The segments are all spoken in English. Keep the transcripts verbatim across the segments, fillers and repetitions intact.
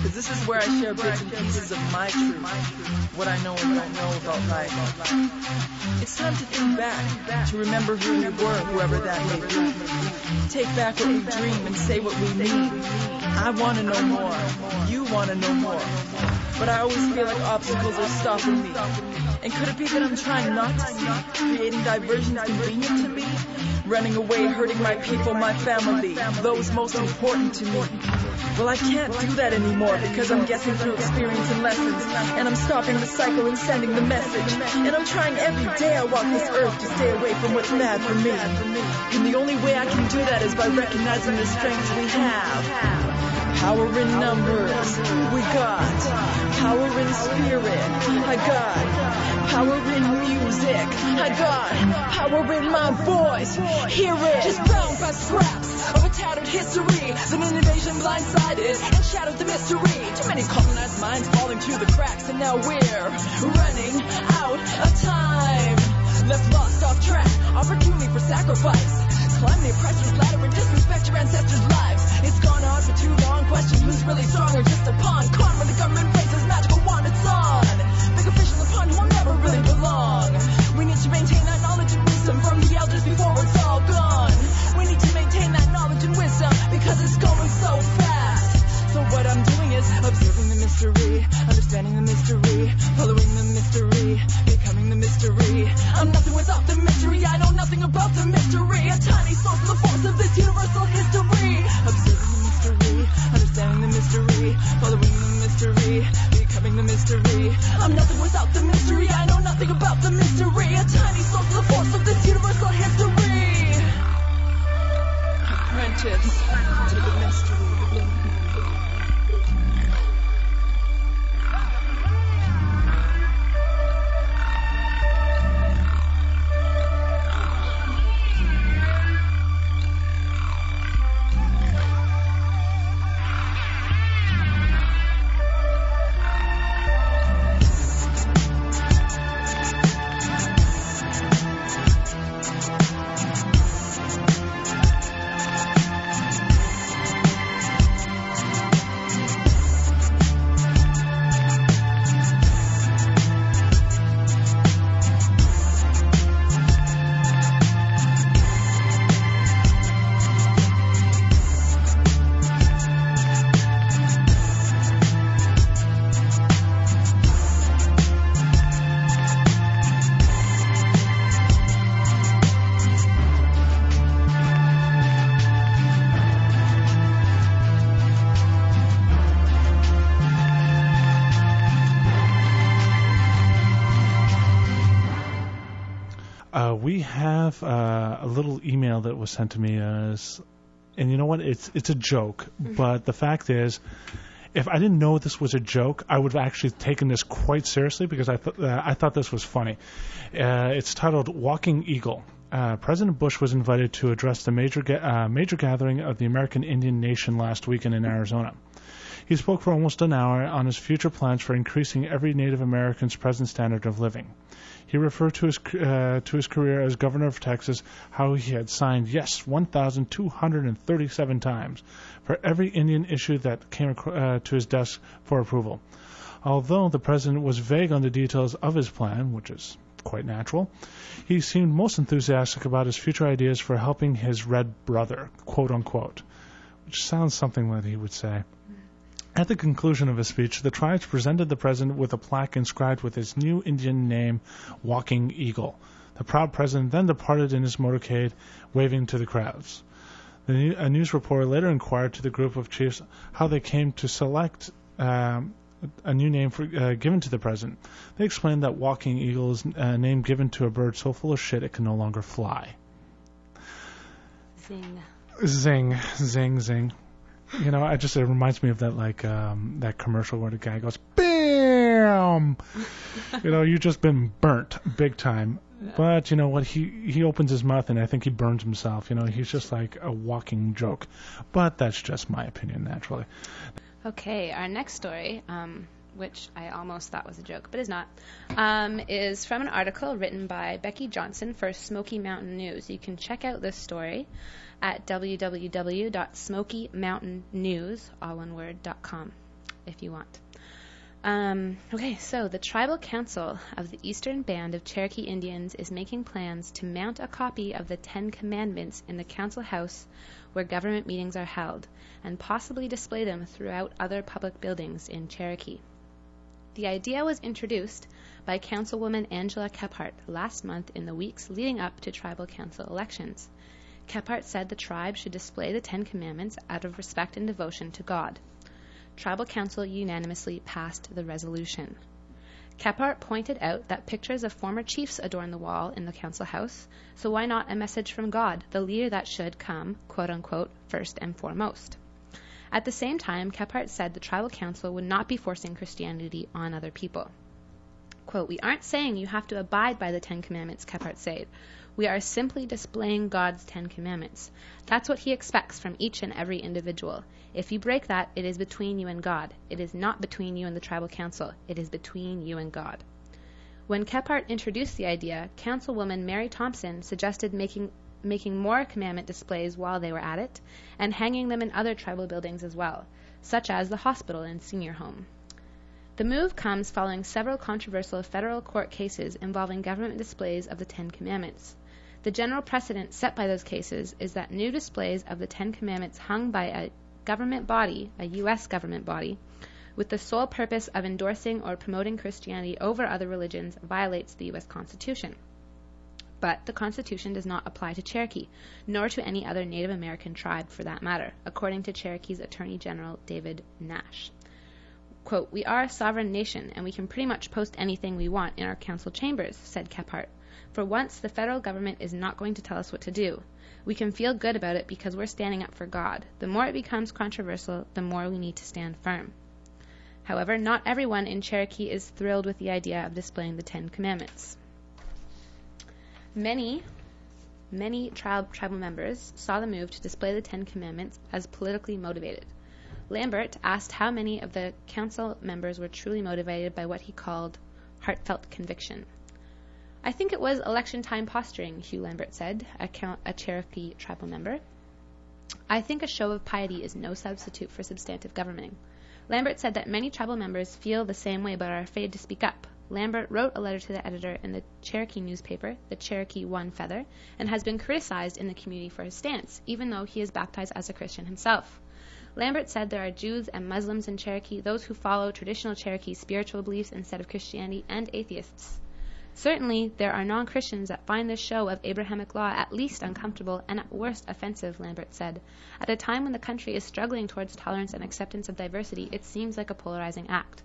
because this is where I share bits and pieces of my truth, what I know and don't know about life. It's time to think back, to remember who we were, whoever that may be. Take back what we dream and say what we mean. I want to know more, you want to know more, but I always feel like obstacles are stopping me. And could it be that I'm trying not to see, creating diversions convenient to me, running away, hurting my people, my family, those most important to me? Well, I can't do that anymore because I'm guessing through experience and lessons, and I'm stopping the cycle and sending the message. And I'm trying every day I walk this earth to stay away from what's bad for me. And the only way I can do that is by recognizing the strengths we have. Power in numbers, we got. Power in spirit, I got. Power in music, I got. Power in my voice, hear it. Just bound by scraps of a tattered history. An invasion blindsided and shadowed the mystery. Too many colonized minds falling through the cracks, and now we're running out of time. Left lost off track, opportunity for sacrifice. Climb the oppressor's ladder and disrespect your ancestors' lives. It's gone on for too long. Question who's really strong or just a pawn. Con when the government places magical wand, it's on. Bigger fish in the pond will never really belong. We need to maintain that knowledge and wisdom from the elders before it's all gone. We need to maintain that knowledge and wisdom because it's going so fast. So what I'm doing is observing the mystery, understanding the mystery, following the mystery, becoming the mystery. I'm nothing without the mystery. I know nothing about the mystery. A tiny source of the force of this universal history. Observing the mystery, understanding the mystery, following the mystery, becoming the mystery. I'm nothing without the mystery. I know nothing about the mystery. A tiny source of the force of this universal history. Apprentice to the mystery. Uh, we have uh, a little email that was sent to me as, and you know what? It's it's a joke, mm-hmm. but the fact is, if I didn't know this was a joke, I would have actually taken this quite seriously because I th- uh, I thought this was funny. Uh, it's titled "Walking Eagle." Uh, President Bush was invited to address the major ga- uh, major gathering of the American Indian Nation last weekend in Arizona. He spoke for almost an hour on his future plans for increasing every Native American's present standard of living. He referred to his uh, to his career as governor of Texas, how he had signed yes one thousand two hundred thirty-seven times for every Indian issue that came uh, to his desk for approval. Although the president was vague on the details of his plan, which is quite natural, he seemed most enthusiastic about his future ideas for helping his red brother, quote unquote, which sounds something that he would say. At the conclusion of his speech, the tribes presented the president with a plaque inscribed with his new Indian name, Walking Eagle. The proud president then departed in his motorcade, waving to the crowds. The new, a news reporter later inquired to the group of chiefs how they came to select um, a new name for, uh, given to the president. They explained that Walking Eagle is a name given to a bird so full of shit it can no longer fly. Zing. Zing, zing, zing. You know, I just it reminds me of that like um, that commercial where the guy goes, "Bam!" You know, you've just been burnt big time. Yeah. But you know what? He he opens his mouth and I think he burns himself. You know, he's just like a walking joke. But that's just my opinion, naturally. Okay, our next story, um, which I almost thought was a joke, but is not, um, is from an article written by Becky Johnson for Smoky Mountain News. You can check out this story at w w w dot smoky mountain news all one word, dot com. if you want. Um, okay, so the Tribal Council of the Eastern Band of Cherokee Indians is making plans to mount a copy of the Ten Commandments in the council house where government meetings are held, and possibly display them throughout other public buildings in Cherokee. The idea was introduced by Councilwoman Angela Kephart last month in the weeks leading up to Tribal Council elections. Kephart said the tribe should display the Ten Commandments out of respect and devotion to God. Tribal Council unanimously passed the resolution. Kephart pointed out that pictures of former chiefs adorn the wall in the council house, so why not a message from God, the leader that should come, quote-unquote, first and foremost? At the same time, Kephart said the Tribal Council would not be forcing Christianity on other people. Quote, "We aren't saying you have to abide by the Ten Commandments," Kephart said. "We are simply displaying God's Ten Commandments. That's what he expects from each and every individual. If you break that, it is between you and God. It is not between you and the Tribal Council. It is between you and God." When Kephart introduced the idea, Councilwoman Mary Thompson suggested making making more commandment displays while they were at it, and hanging them in other tribal buildings as well, such as the hospital and senior home. The move comes following several controversial federal court cases involving government displays of the Ten Commandments. The general precedent set by those cases is that new displays of the Ten Commandments hung by a government body, a U S government body, with the sole purpose of endorsing or promoting Christianity over other religions violates the U S Constitution. But the Constitution does not apply to Cherokee, nor to any other Native American tribe for that matter, according to Cherokee's Attorney General David Nash. Quote, "We are a sovereign nation, and we can pretty much post anything we want in our council chambers," said Kephart. "For once, the federal government is not going to tell us what to do. We can feel good about it because we're standing up for God. The more it becomes controversial, the more we need to stand firm." However, not everyone in Cherokee is thrilled with the idea of displaying the Ten Commandments. Many, many tri- tribal members saw the move to display the Ten Commandments as politically motivated. Lambert asked how many of the council members were truly motivated by what he called heartfelt conviction. "I think it was election time posturing," Hugh Lambert said, a, count, a Cherokee tribal member. "I think a show of piety is no substitute for substantive governing." Lambert said that many tribal members feel the same way but are afraid to speak up. Lambert wrote a letter to the editor in the Cherokee newspaper, the Cherokee One Feather, and has been criticized in the community for his stance, even though he is baptized as a Christian himself. Lambert said there are Jews and Muslims in Cherokee, those who follow traditional Cherokee spiritual beliefs instead of Christianity, and atheists. Certainly, there are non-Christians that find this show of Abrahamic law at least uncomfortable and at worst offensive, Lambert said. At a time when the country is struggling towards tolerance and acceptance of diversity, it seems like a polarizing act.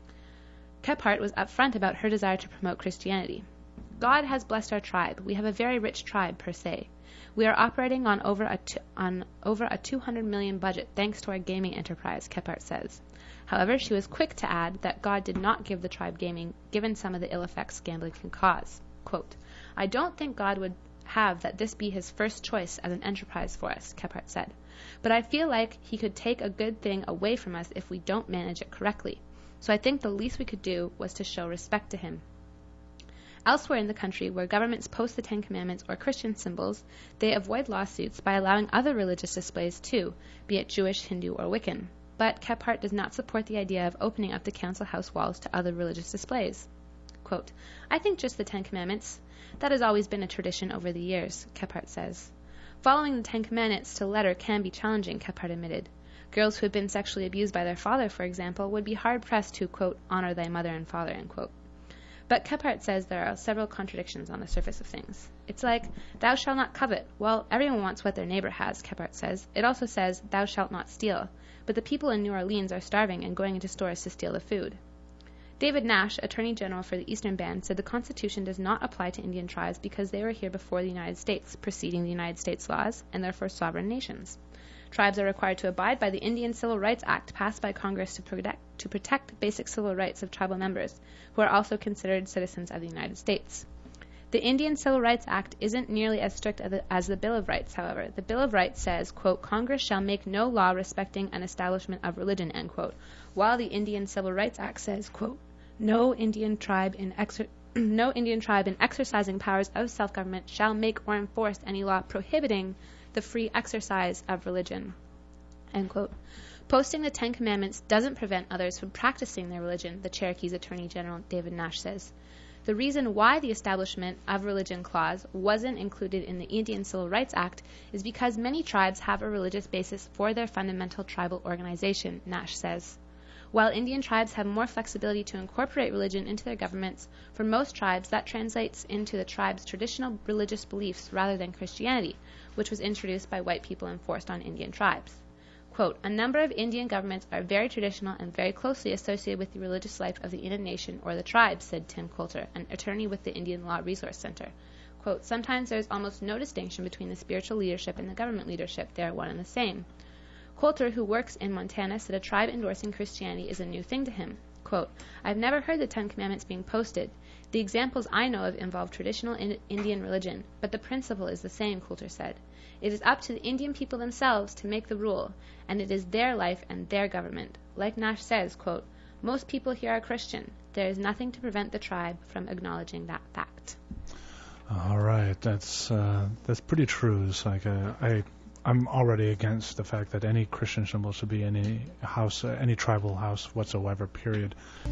Kephart was upfront about her desire to promote Christianity. "God has blessed our tribe. We have a very rich tribe, per se. We are operating on over a t- on over a two hundred million budget thanks to our gaming enterprise," Kephart says. However, she was quick to add that God did not give the tribe gaming, given some of the ill effects gambling can cause. Quote, "I don't think God would have that this be his first choice as an enterprise for us," Kephart said. "But I feel like he could take a good thing away from us if we don't manage it correctly. So I think the least we could do was to show respect to him." Elsewhere in the country, where governments post the Ten Commandments or Christian symbols, they avoid lawsuits by allowing other religious displays too, be it Jewish, Hindu, or Wiccan. But Kephart does not support the idea of opening up the council house walls to other religious displays. Quote, "I think just the Ten Commandments. That has always been a tradition over the years," Kephart says. Following the Ten Commandments to letter can be challenging, Kephart admitted. Girls who have been sexually abused by their father, for example, would be hard-pressed to, quote, "honor thy mother and father," end quote. But Kephart says there are several contradictions on the surface of things. It's like, "Thou shalt not covet." Well, everyone wants what their neighbor has, Kephart says. It also says, "Thou shalt not steal." But the people in New Orleans are starving and going into stores to steal the food. David Nash, Attorney General for the Eastern Band, said the Constitution does not apply to Indian tribes because they were here before the United States, preceding the United States laws, and therefore sovereign nations. Tribes are required to abide by the Indian Civil Rights Act passed by Congress to protect, to protect basic civil rights of tribal members, who are also considered citizens of the United States. The Indian Civil Rights Act isn't nearly as strict as the, as the Bill of Rights, however. The Bill of Rights says, quote, "Congress shall make no law respecting an establishment of religion," end quote, while the Indian Civil Rights Act says, quote, "No Indian tribe in exer- no Indian tribe in exercising powers of self-government shall make or enforce any law prohibiting the free exercise of religion," end quote. Posting the Ten Commandments doesn't prevent others from practicing their religion, the Cherokee's Attorney General David Nash says. The reason why the Establishment of Religion Clause wasn't included in the Indian Civil Rights Act is because many tribes have a religious basis for their fundamental tribal organization, Nash says. While Indian tribes have more flexibility to incorporate religion into their governments, for most tribes that translates into the tribe's traditional religious beliefs rather than Christianity, which was introduced by white people and forced on Indian tribes. Quote, a number of Indian governments are very traditional and very closely associated with the religious life of the Indian nation or the tribe, said Tim Coulter, an attorney with the Indian Law Resource Center. Quote, sometimes there is almost no distinction between the spiritual leadership and the government leadership. They are one and the same. Coulter, who works in Montana, said a tribe endorsing Christianity is a new thing to him. Quote, I've never heard the Ten Commandments being posted. The examples I know of involve traditional in- Indian religion, but the principle is the same, Coulter said. It is up to the Indian people themselves to make the rule, and it is their life and their government. Like Nash says, quote, most people here are Christian. There is nothing to prevent the tribe from acknowledging that fact. All right, that's uh, that's pretty true. It's like uh, I I'm already against the fact that any Christian symbol should be in any house, uh, any tribal house whatsoever. Period.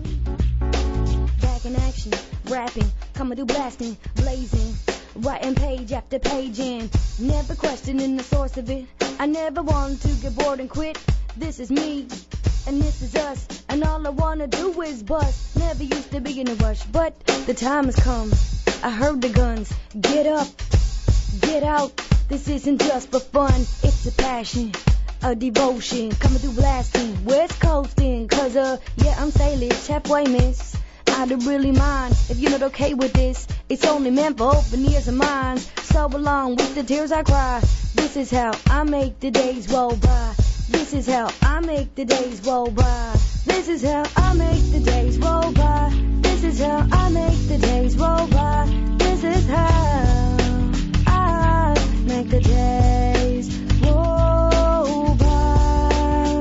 Back in action, rapping, coming through blasting, blazing, writing page after page in, never questioning the source of it. I never wanted to get bored and quit. This is me, and this is us, and all I wanna do is bust. Never used to be in a rush, but the time has come. I heard the guns, get up, get out. This isn't just for fun, it's a passion, a devotion, coming through blasting, west coasting, cause uh, yeah, I'm Salish, halfway miss. I don't really mind if you're not okay with this. It's only meant for open ears and minds. So along with the tears I cry. This is how I make the days roll by. This is how I make the days roll by. This is how I make the days roll by. This is how I make the days roll by. This is how I make the days roll by.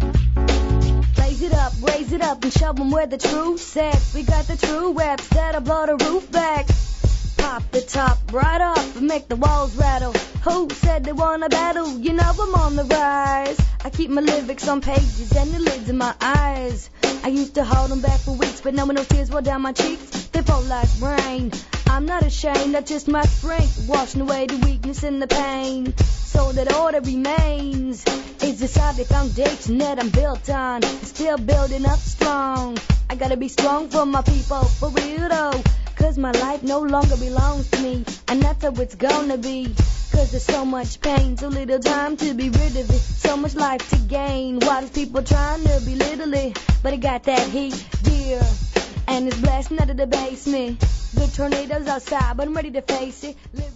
Blaze it up, raise it up, and show them where the truth's at. We got the true raps that'll blow the roof back. Pop the top right off and make the walls rattle. Who said they wanna battle? You know I'm on the rise. I keep my lyrics on pages and the lids in my eyes. I used to hold them back for weeks, but now when those tears roll down my cheeks, they fall like rain. I'm not ashamed, that's just my strength, washing away the weakness and the pain, so that order remains. It's a solid foundation that I'm built on, and still building up strong. I gotta be strong for my people, for real though, cause my life no longer belongs to me, and that's how it's gonna be. Cause there's so much pain, so little time to be rid of it, so much life to gain. Why does people trying to belittle it? But it got that heat, yeah, and it's blasting out of the basement. The tornadoes outside, but I'm ready to face it. Live